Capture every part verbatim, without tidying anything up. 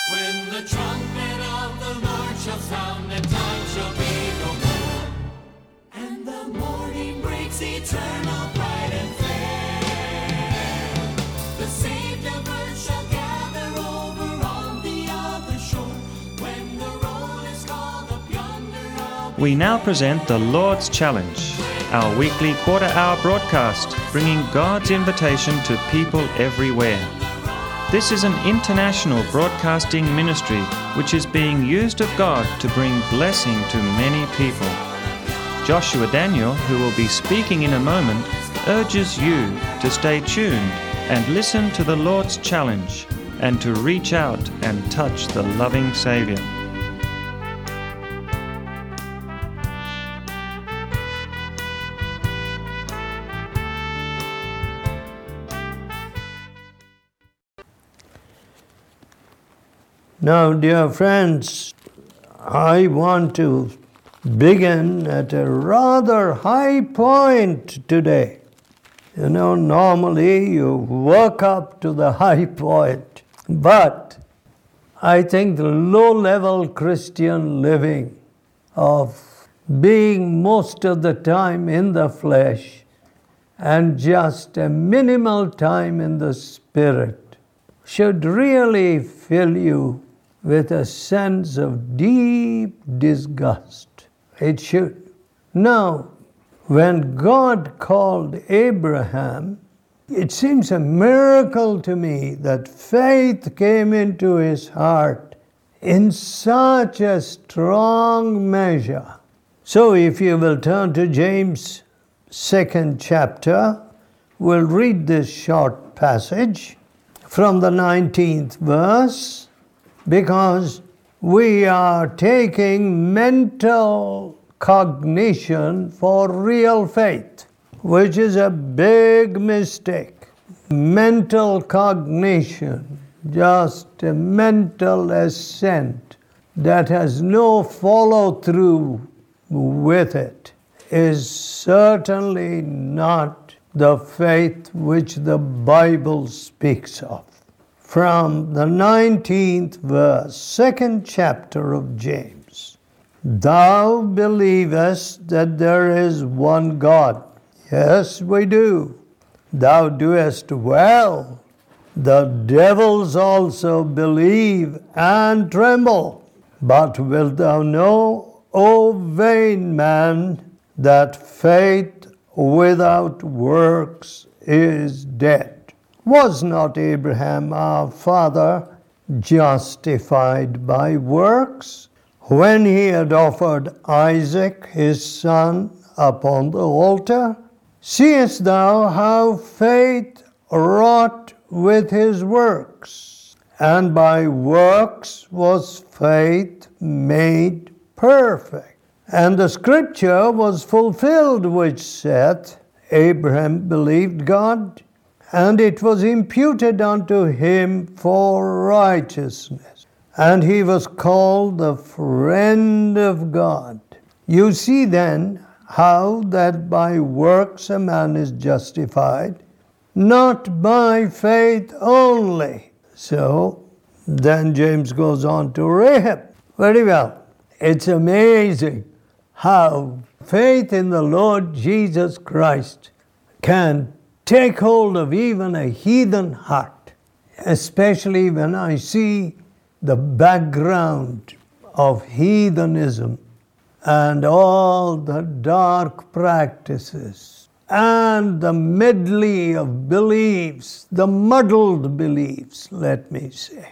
When the trumpet of the Lord shall sound, and time shall be no more, and the morning breaks eternal, bright and fair. The saved of earth shall gather over on the other shore, when the roll is called up yonder. We now present the Lord's Challenge, our weekly quarter-hour broadcast, bringing God's invitation to people everywhere. This is an international broadcasting ministry which is being used of God to bring blessing to many people. Joshua Daniel, who will be speaking in a moment, urges you to stay tuned and listen to the Lord's challenge and to reach out and touch the loving Savior. Now, dear friends, I want to begin at a rather high point today. You know, normally you work up to the high point, but I think the low-level Christian living of being most of the time in the flesh and just a minimal time in the spirit should really fill you with a sense of deep disgust. It should. Now, when God called Abraham, it seems a miracle to me that faith came into his heart in such a strong measure. So if you will turn to James' second chapter, we'll read this short passage from the nineteenth verse, because we are taking mental cognition for real faith, which is a big mistake. Mental cognition, just a mental assent that has no follow-through with it, is certainly not the faith which the Bible speaks of. From the nineteenth verse, second chapter of James. Thou believest that there is one God. Yes, we do. Thou doest well. The devils also believe and tremble. But wilt thou know, O vain man, that faith without works is dead? Was not Abraham our father justified by works when he had offered Isaac his son upon the altar? Seest thou how faith wrought with his works, and by works was faith made perfect? And the scripture was fulfilled which saith, Abraham believed God, and it was imputed unto him for righteousness. And he was called the friend of God. You see then how that by works a man is justified, not by faith only. So then James goes on to Rahab. Very well. It's amazing how faith in the Lord Jesus Christ can take hold of even a heathen heart, especially when I see the background of heathenism and all the dark practices and the medley of beliefs, the muddled beliefs, let me say.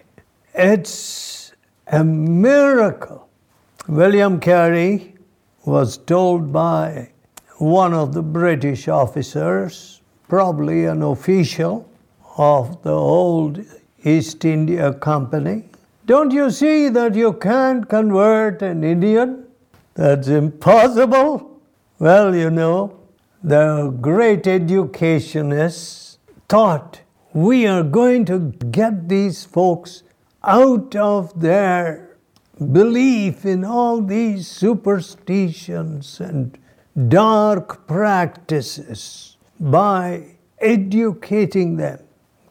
It's a miracle. William Carey was told by one of the British officers, probably an official of the old East India Company, don't you see that you can't convert an Indian? That's impossible. Well, you know, the great educationists thought we are going to get these folks out of their belief in all these superstitions and dark practices by educating them,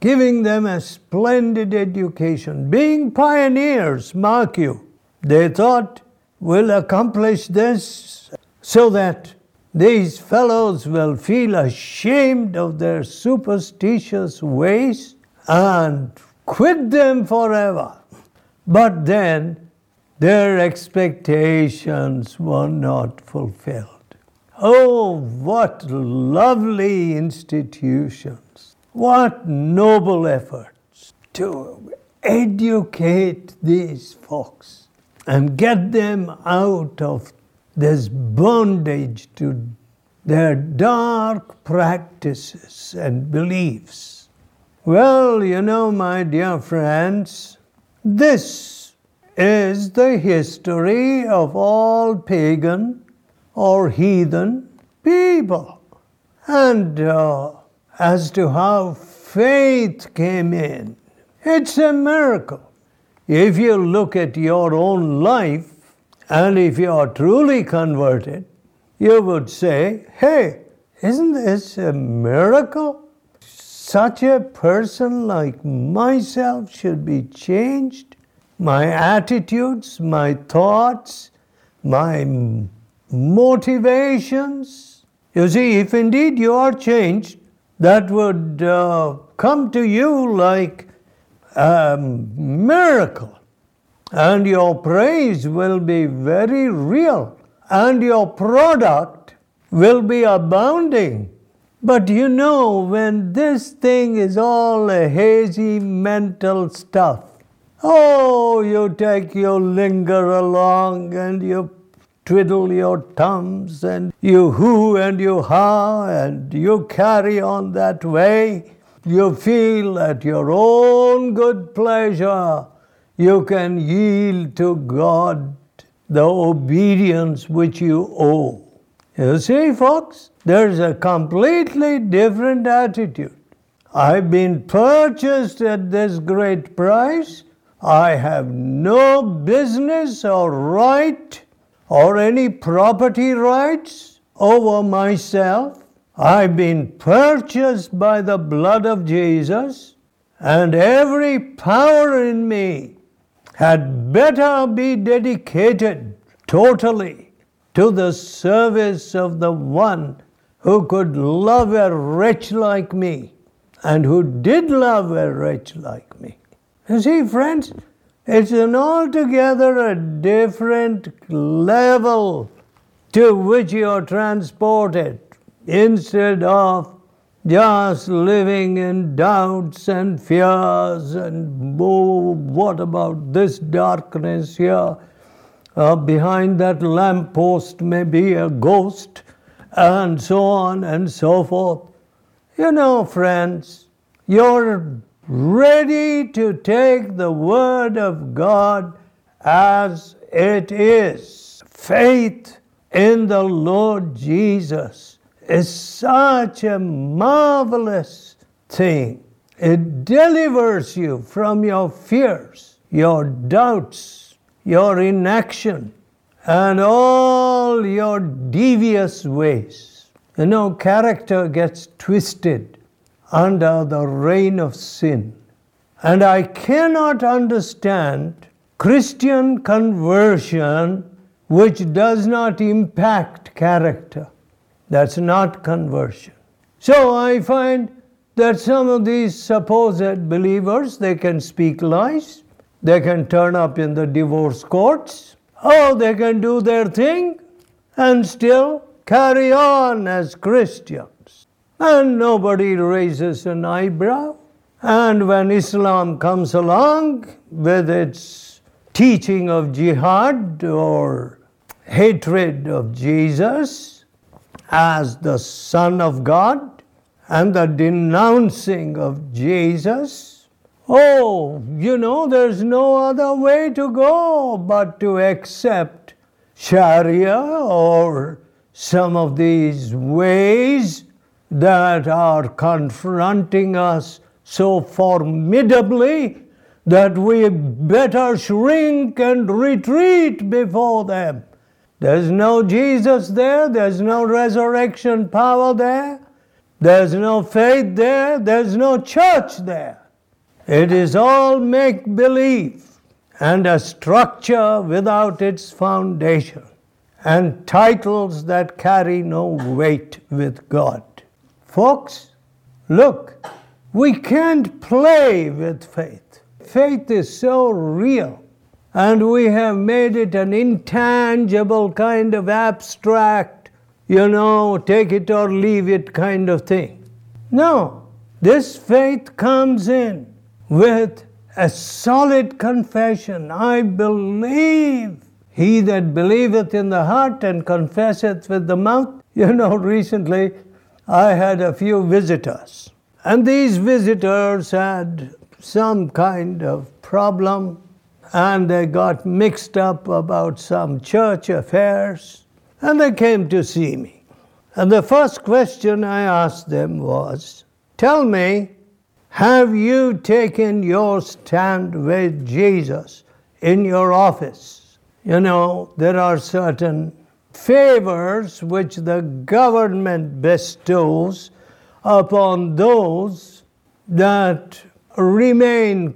giving them a splendid education, being pioneers, mark you. They thought, we'll accomplish this so that these fellows will feel ashamed of their superstitious ways and quit them forever. But then their expectations were not fulfilled. Oh, what lovely institutions, what noble efforts to educate these folks and get them out of this bondage to their dark practices and beliefs. Well, you know, my dear friends, this is the history of all pagan or heathen people. And uh, as to how faith came in, it's a miracle. If you look at your own life, and if you are truly converted, you would say, hey, isn't this a miracle? Such a person like myself should be changed. My attitudes, my thoughts, my motivations. You see, if indeed you are changed, that would uh, come to you like a miracle. And your praise will be very real. And your product will be abounding. But you know, when this thing is all a hazy mental stuff, oh, you take, you linger along and you twiddle your thumbs and you hoo and you ha and you carry on that way. You feel at your own good pleasure you can yield to God the obedience which you owe. You see, folks, there's a completely different attitude. I've been purchased at this great price. I have no business or right or any property rights over myself. I've been purchased by the blood of Jesus, and every power in me had better be dedicated totally to the service of the one who could love a wretch like me and who did love a wretch like me. You see, friends, it's an altogether a different level to which you are transported instead of just living in doubts and fears and, oh, what about this darkness here? Uh, behind that lamppost may be a ghost, and so on and so forth. You know, friends, you're ready to take the Word of God as it is. Faith in the Lord Jesus is such a marvelous thing. It delivers you from your fears, your doubts, your inaction, and all your devious ways. You know, character gets twisted under the reign of sin. And I cannot understand Christian conversion which does not impact character. That's not conversion. So I find that some of these supposed believers, they can speak lies, they can turn up in the divorce courts, oh, they can do their thing and still carry on as Christians. And nobody raises an eyebrow. And when Islam comes along with its teaching of jihad or hatred of Jesus as the Son of God and the denouncing of Jesus, oh, you know, there's no other way to go but to accept Sharia or some of these ways that are confronting us so formidably that we better shrink and retreat before them. There's no Jesus there. There's no resurrection power there. There's no faith there. There's no church there. It is all make-believe and a structure without its foundation and titles that carry no weight with God. Folks, look, we can't play with faith. Faith is so real, and we have made it an intangible kind of abstract, you know, take it or leave it kind of thing. No, this faith comes in with a solid confession. I believe. He that believeth in the heart and confesseth with the mouth. You know, recently I had a few visitors. And these visitors had some kind of problem. And they got mixed up about some church affairs. And they came to see me. And the first question I asked them was, tell me, have you taken your stand with Jesus in your office? You know, there are certain favors which the government bestows upon those that remain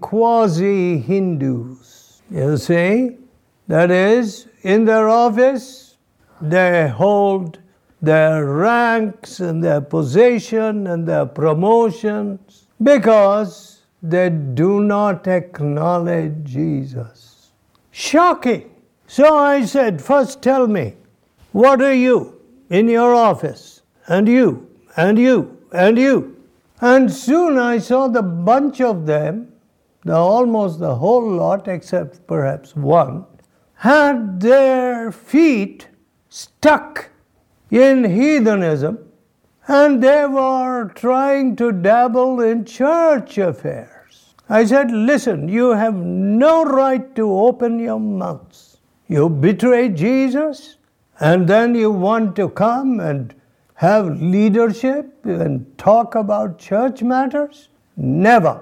quasi-Hindus. You see? That is, in their office, they hold their ranks and their position and their promotions because they do not acknowledge Jesus. Shocking. So I said, first tell me, what are you in your office? And you, and you, and you. And soon I saw the bunch of them, the, almost the whole lot except perhaps one, had their feet stuck in heathenism, and they were trying to dabble in church affairs. I said, listen, you have no right to open your mouths. You betray Jesus, and then you want to come and have leadership and talk about church matters? Never.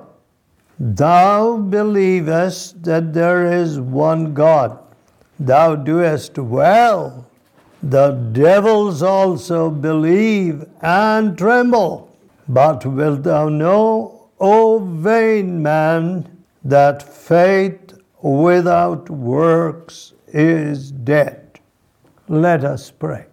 Thou believest that there is one God. Thou doest well. The devils also believe and tremble. But wilt thou know, O vain man, that faith without works is dead. Let us pray.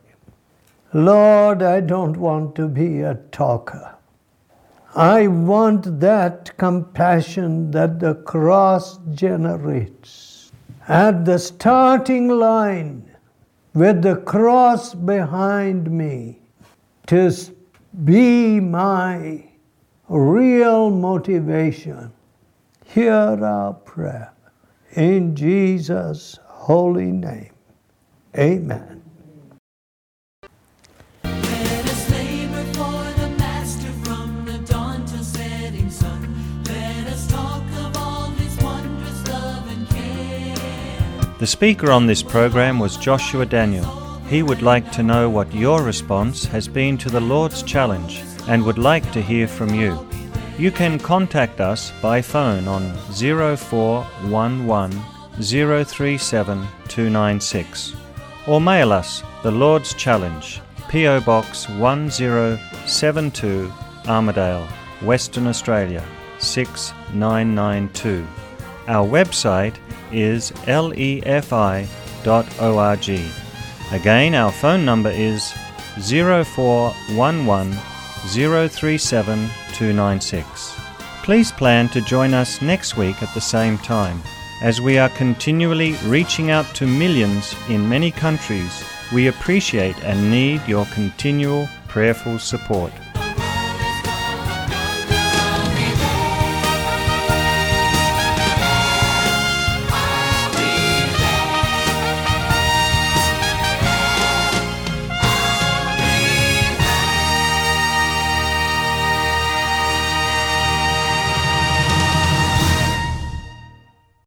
Lord, I don't want to be a talker. I want that compassion that the cross generates. At the starting line, with the cross behind me, to be my real motivation. Hear our prayer. In Jesus' holy name. Amen. Let us labor for the Master from the dawn till setting sun. Let us talk of all His wondrous love and care. The speaker on this program was Joshua Daniel. He would like to know what your response has been to the Lord's Challenge and would like to hear from you. You can contact us by phone on zero four one one zero three seven two nine six or mail us the Lord's Challenge, P O Box one zero seven two, Armidale, Western Australia six nine nine two. Our website is lefi dot org. Again, our phone number is zero four one one zero three seven two nine six. Please plan to join us next week at the same time. As we are continually reaching out to millions in many countries, we appreciate and need your continual prayerful support.